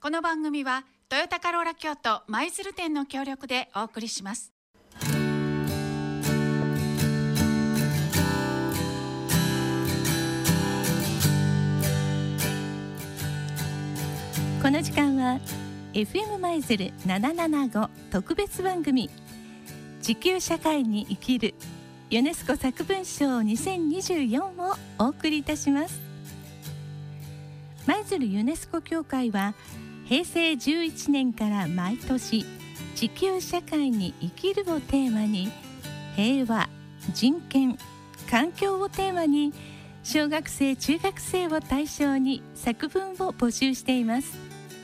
この番組はトヨタカローラ京都舞鶴店の協力でお送りします。 この時間は FM 舞鶴775特別番組地球社会に生きるユネスコ作文賞2024をお送りいたします。舞鶴ユネスコ協会は平成11年から毎年地球社会に生きるをテーマに平和、人権、環境をテーマに小学生、中学生を対象に作文を募集しています。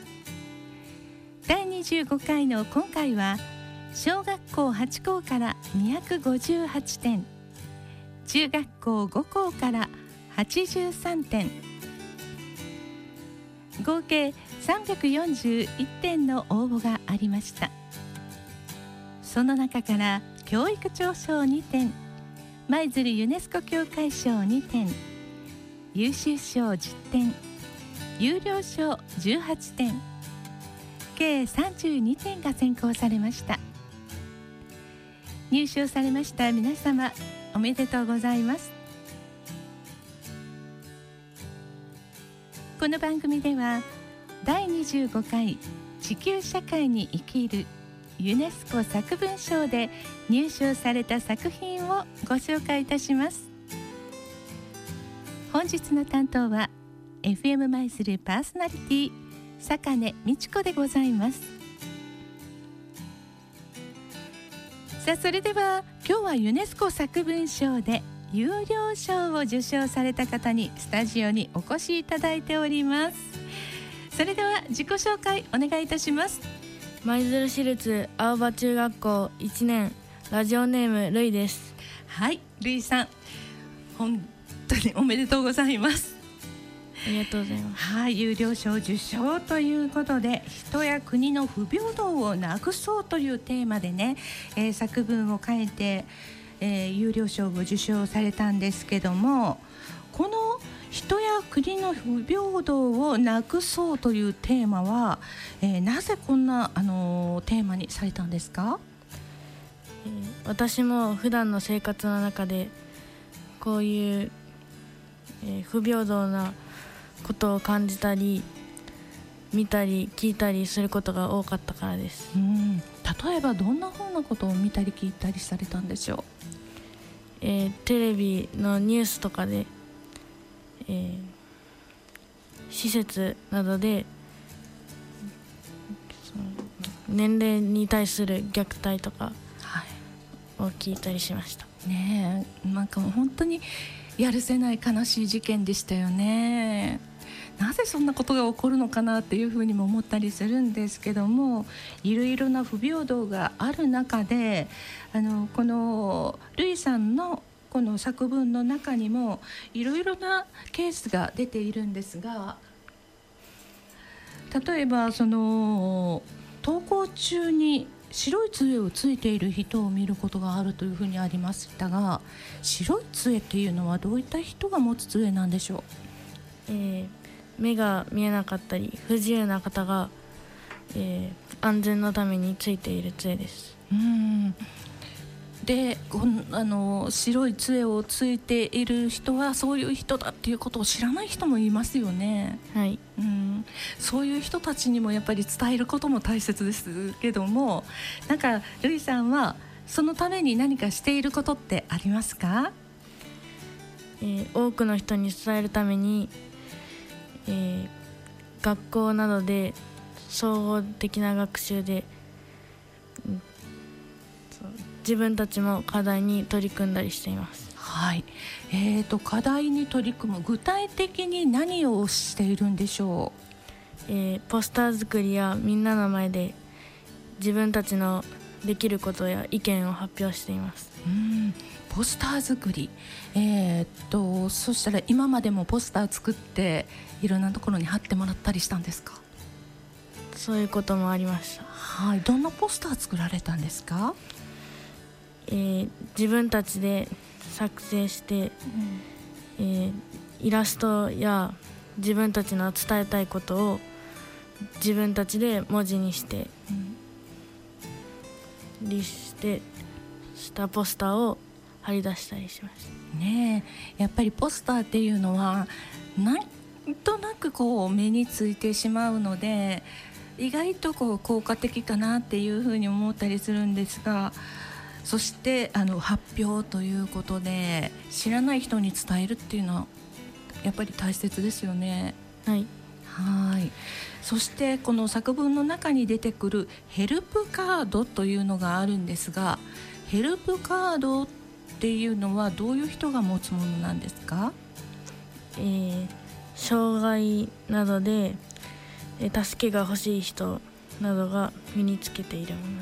第25回の今回は小学校8校から258点、中学校5校から83点、合計341点の応募がありました。その中から教育長賞2点、舞鶴ユネスコ協会賞2点、優秀賞10点、優良賞18点、計32点が選考されました。入賞されました皆様、おめでとうございます。この番組では第25回地球社会に生きるユネスコ作文賞で入賞された作品をご紹介いたします。本日の担当は FM 舞鶴パーソナリティ坂根美智子でございます。さあ、それでは今日はユネスコ作文賞で優良賞を受賞された方にスタジオにお越しいただいております。それでは自己紹介お願いいたします。 舞鶴市立青葉中学校1年ラジオネームルイです。 はい、ルイさん、本当におめでとうございます。 ありがとうございます。 はい、優良賞受賞ということで、人や国の不平等をなくそうというテーマでね、作文を書いて、優良賞を受賞されたんですけども、この人や国の不平等をなくそうというテーマは、なぜこんなテーマにされたんですか？ 私も普段の生活の中でこういう、不平等なことを感じたり見たり聞いたりすることが多かったからです。 例えばどんなふうなことを見たり聞いたりされたんでしょう？ テレビのニュースとかで、施設などで年齢に対する虐待とかを聞いたりしました。 ねえ、なんかもう本当にやるせない悲しい事件でしたよね。なぜそんなことが起こるのかなっていうふうにも思ったりするんですけども、いろいろな不平等がある中で、このルイさんのこの作文の中にもいろいろなケースが出ているんですが、例えば登校中に白い杖をついている人を見ることがあるというふうにありましたが、白い杖っていうのはどういった人が持つ杖なんでしょう？ 目が見えなかったり不自由な方が、安全のためについている杖です。 で、白い杖をついている人はそういう人だっていうことを知らない人もいますよね。 はい。 そういう人たちにもやっぱり伝えることも大切ですけども、なんかルイさんはそのために何かしていることってありますか？ 多くの人に伝えるために、学校などで総合的な学習で、自分たちも課題に取り組んだりしています。 はい、課題に取り組む、具体的に何をしているんでしょう？ポスター作りやみんなの前で自分たちのできることや意見を発表しています。 ポスター作り、そしたら今までもポスター作っていろんなところに貼ってもらったりしたんですか？ そういうこともありました。 はい、どんなポスター作られたんですか？ 自分たちで作成して、イラストや自分たちの伝えたいことを自分たちで文字にしてしたポスターを貼り出したりしましたね。やっぱりポスターっていうのはなんとなくこう目についてしまうので、意外とこう効果的かなっていうふうに思ったりするんですが、そして発表ということで知らない人に伝えるっていうのはやっぱり大切ですよね。 はい。 そしてこの作文の中に出てくるヘルプカードというのがあるんですが、ヘルプカードっていうのはどういう人が持つものなんですか？ 障害などで、助けが欲しい人などが身につけているものです。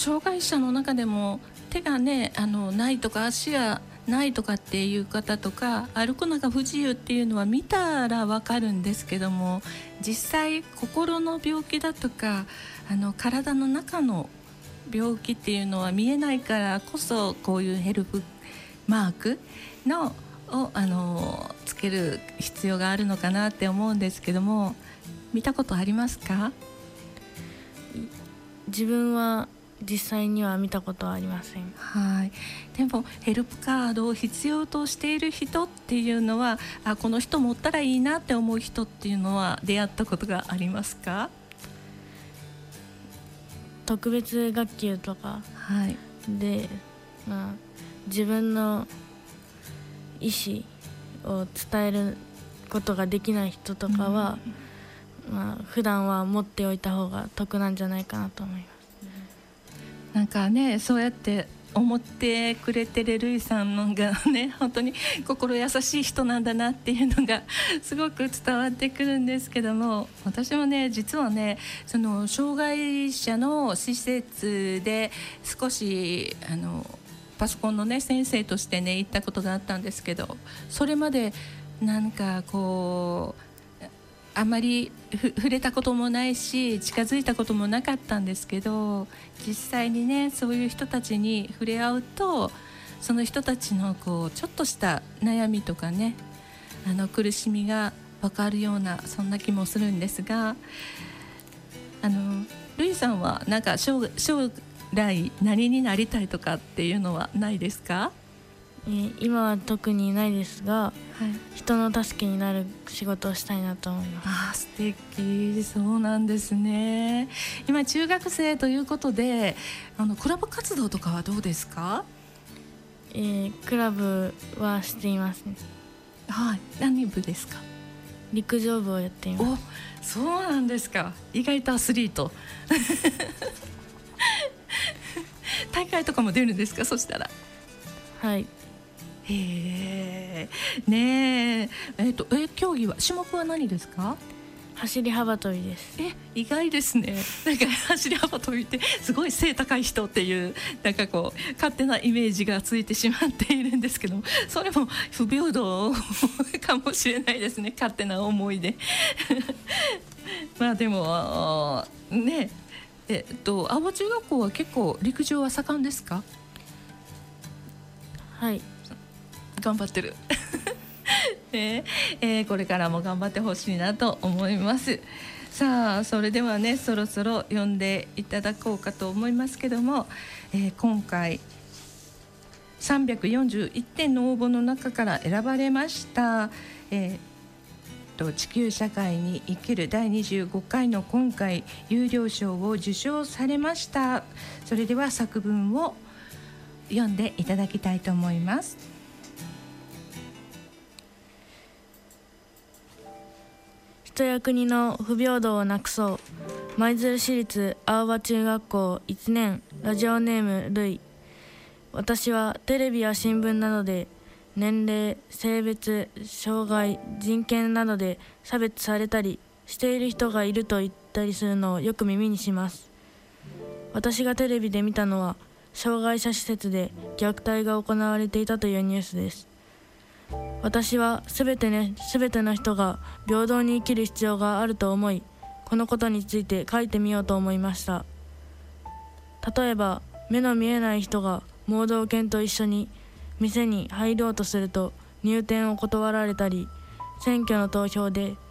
障害者の中でも手がねないとか足がないとかっていう方とか、歩くのが不自由っていうのは見たらわかるんですけども、実際心の病気だとか体の中の病気っていうのは見えないからこそ、こういうヘルプマークをつける必要があるのかなって思うんですけども、見たことありますか？ 自分は実際には見たことはありません。 でもヘルプカードを必要としている人っていうのは、この人持ったらいいなって思う人っていうのは出会ったことがありますか？ 特別学級とかで、自分の意思を伝えることができない人とかは、普段は持っておいた方が得なんじゃないかなと思います。 なんかね、そうやって思ってくれてるルイさんのがね、本当に心優しい人なんだなっていうのがすごく伝わってくるんですけども、私もね実はねその障害者の施設で少しパソコンのね先生としてね行ったことがあったんですけど、それまでなんかこうあまり触れたこともないし近づいたこともなかったんですけど、実際にねそういう人たちに触れ合うと、その人たちのこうちょっとした悩みとかね苦しみが分かるような、そんな気もするんですが、ルイさんはなんか将来何になりたいとかっていうのはないですか？ 今は特にないですが、人の助けになる仕事をしたいなと思いま素す。 敵。そうなんですね。今中学生ということでクラブ活動とかはどうですか？ クラブはしていますね。 何部ですか？ 陸上部をやっています。 そうなんですか。意外とアスリート大会とかも出るんですか？そしたら。競技は種目は何ですか？ 走り幅跳びです。 意外ですね。なんか走り幅跳びってすごい背高い人っていうなんかこう勝手なイメージがついてしまっているんですけども、それも不平等かもしれないですね、勝手な思いででもね、青葉中学校は結構陸上は盛んですか？頑張ってるこれからも頑張ってほしいなと思います。さあそれではね、そろそろ読んでいただこうかと思いますけども、今回341点の応募の中から選ばれました、地球社会に生きる第25回の今回優良賞を受賞されました。それでは作文を読んでいただきたいと思います。 人や国の不平等をなくそう。舞鶴市立青葉中学校1年、ラジオネームルイ。私はテレビや新聞などで年齢、性別、障害、人権などで差別されたりしている人がいると言ったりするのをよく耳にします。私がテレビで見たのは障害者施設で虐待が行われていたというニュースです。私はすべての人が平等に生きる必要があると思い、このことについて書いてみようと思いました。例えば、目の見えない人が盲導犬と一緒に店に入ろうとすると入店を断られたり、選挙の投票で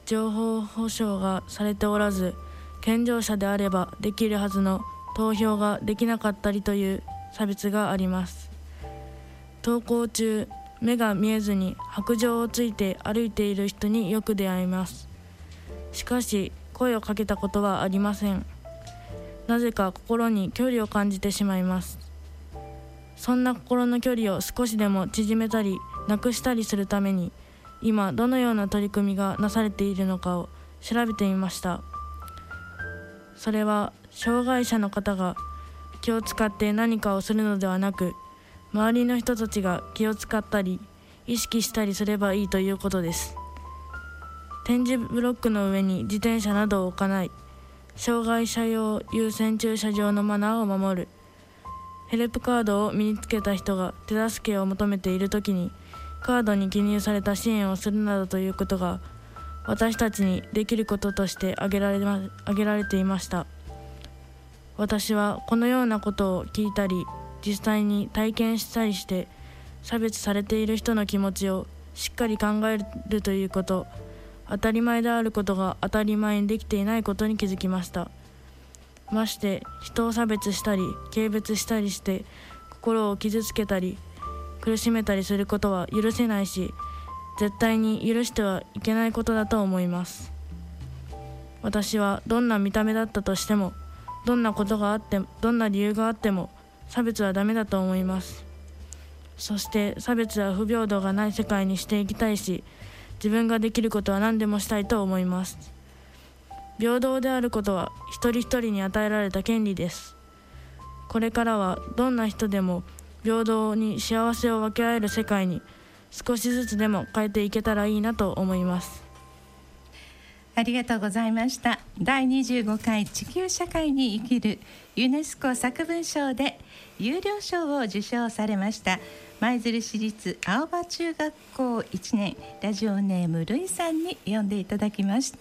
情報保障がされておらず、健常者であればできるはずの投票ができなかったりという差別があります。登校中、目が見えずに白杖をついて歩いている人によく出会います。しかし声をかけたことはありません。なぜか心に距離を感じてしまいます。そんな心の距離を少しでも縮めたりなくしたりするために、今どのような取り組みがなされているのかを調べてみました。それは障害者の方が気を使って何かをするのではなく、周りの人たちが気を使ったり意識したりすればいいということです。点字ブロックの上に自転車などを置かない、障害者用優先駐車場のマナーを守る、ヘルプカードを身につけた人が手助けを求めているときにカードに記入された支援をするなどということが、私たちにできることとして挙げられていました。私はこのようなことを聞いたり実際に体験したりして、差別されている人の気持ちをしっかり考えるということ、当たり前であることが当たり前にできていないことに気づきました。まして人を差別したり軽蔑したりして心を傷つけたり苦しめたりすることは許せないし、絶対に許してはいけないことだと思います。私はどんな見た目だったとしても、どんなことがあっても、どんな理由があっても差別はダメだと思います。そして差別や不平等がない世界にしていきたいし、自分ができることは何でもしたいと思います。平等であることは一人一人に与えられた権利です。これからはどんな人でも平等に幸せを分け合える世界に少しずつでも変えていけたらいいなと思います。 ありがとうございました。第25回地球社会に生きるユネスコ作文賞で優良賞を受賞されました舞鶴市立青葉中学校1年ラジオネームるいさんに読んでいただきました。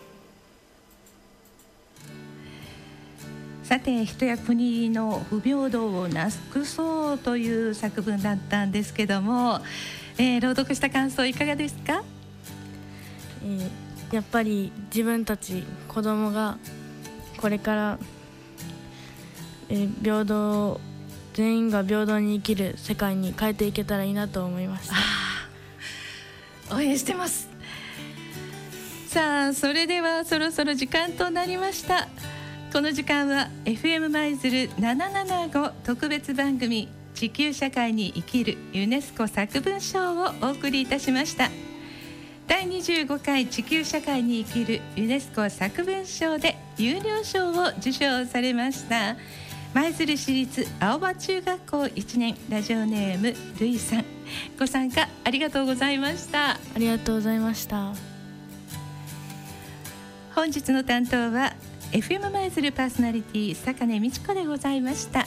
さて、人や国の不平等をなくそうという作文だったんですけども、朗読した感想いかがですか？ やっぱり自分たち子供がこれから、全員が平等に生きる世界に変えていけたらいいなと思いました。 応援してます。さあ、それではそろそろ時間となりました。この時間は FM 舞鶴775特別番組地球社会に生きるユネスコ作文賞をお送りいたしました。第25回地球社会に生きるユネスコ作文賞で優良賞を受賞されました舞鶴市立青葉中学校1年ラジオネームるいさん、ご参加ありがとうございました。 ありがとうございました。 本日の担当は FM 舞鶴パーソナリティ坂根美智子でございました。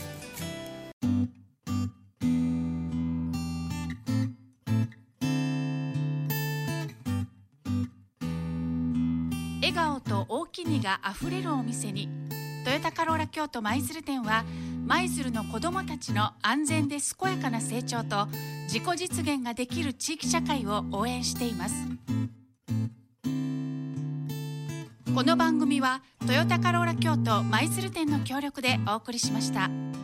笑顔と大きみがあふれるお店にトヨタカローラ京都舞鶴店は舞鶴の子どもたちの安全で健やかな成長と自己実現ができる地域社会を応援しています。この番組はトヨタカローラ京都舞鶴店の協力でお送りしました。